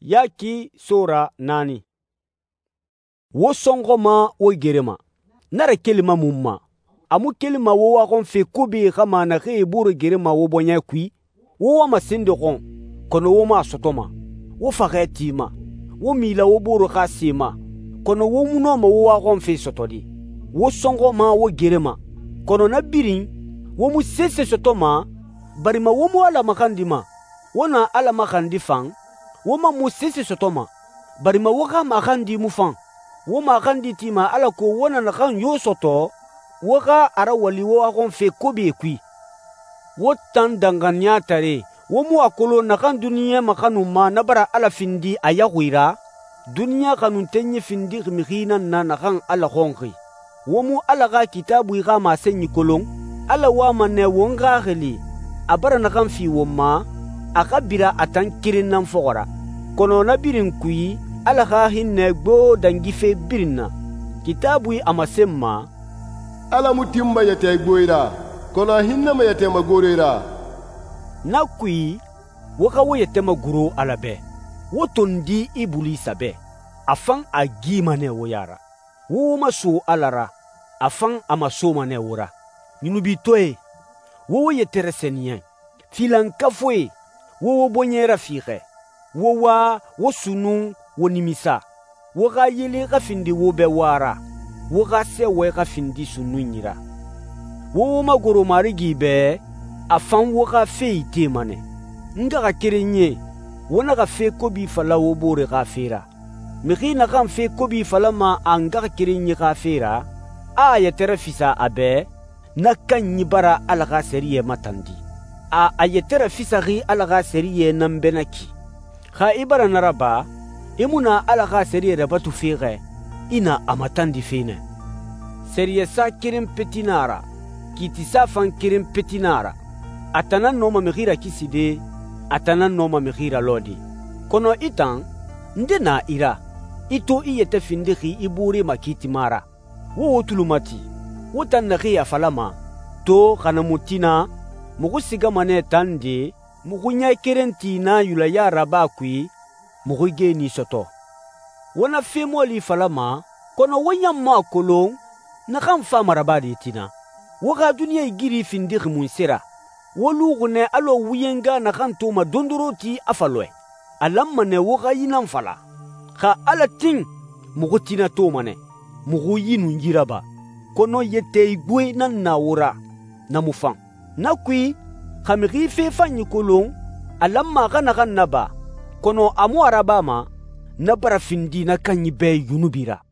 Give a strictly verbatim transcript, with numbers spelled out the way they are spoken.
Yaki Sura nani. Wo songo ma wo gerema. Nara kelima mumma. Amu kelima wo wakon fe kubi kama na ke buru gerema wo bonya kui. Wo wa masinde kon. Kono wo ma sotoma. Wo faketi ma. Wo mila wo buru kasima. Kono wo muno ma wo wakon fe sotodi. Wo songo ma wo gerema. Kono na birin. Wo mu sese sotoma. Barima wo mu ala makandi ma. Wona ala makandi fang. Woma mu sese sotoma. Barima woka makandi mu fang. Woma makandi tima ala ko wona na kan yo soto. Woka ara wali wo akon fe kobe kui. Wotan danganya tare. Womu akolo na kan dunia makanu ma nabara ala findi ayahuira. Dunia kanun tenye findi khimihina na na kan ala khonki. Womu ala ga kitabu iga ma senyi kolong. Ala wama ne wonga khili. Abara na kan fi woma. Akabira atan kirin nan fogora. Kono na birin kui ala ha hinne gbo dangife birinna. Kitabui amasemma. Ala mutimba yate gboira. Kono hinne ma yate magorera. Na kui waka wo yate maguro alabe. Wotondi ibulisa be. Afang agimane woyara. Wo maso alara. Afang amaso mane wora. Ninubitoe. Wo yate resenien. Filan kafwe. Wo bonyera fire. Wo wa wo sunu wo nimisa. Wo ga yele ga findi wo be wara. Wo ga se we ga findi sunu nyira. Wo magoro marigi be afan wo ga fe ite mane. Nga ga kirenye. Wo na ga fe kobi fala wo bore ga fera. Miki na ga fe kobi fala ma anga ga kirenye ga fera. A ya terafisa abe na kan nyibara ala ga seriye matandi. A ayetera fisari alaga seriye nambenaki. Kha ibara naraba, imuna alaga seriye rabatu fire, ina amatandi fine. Seriye sa kirim petinara, kitisa fan kirim petinara. Atanan noma mehira kiside, atanan noma mehira lodi. Kono itan, ndena ira, ito iyete findiki iburi makiti mara. Wo utulumati, wotan naki afalama, to kanamutina, mugu siga mane tande, mugu nya kerenti na yula ya raba kui, mugu ge ni soto. Wana femo li falama, kono wanya ma kolong, na kan fama rabadi tina. Waka dunia igiri findik munsira. Walu gune alo wuyenga na kan toma dondoroti afalwe. Alamma ne waka yinan fala. Ka ala ting, mugu tina tomane, mugu yinu njiraba. Kono yete igwe na nawura, na mufang. Na kui, kamiri fe fanyi kolong, alamma gana gana ba, kono amu arabama, na bara findi na kanyi be yunubira.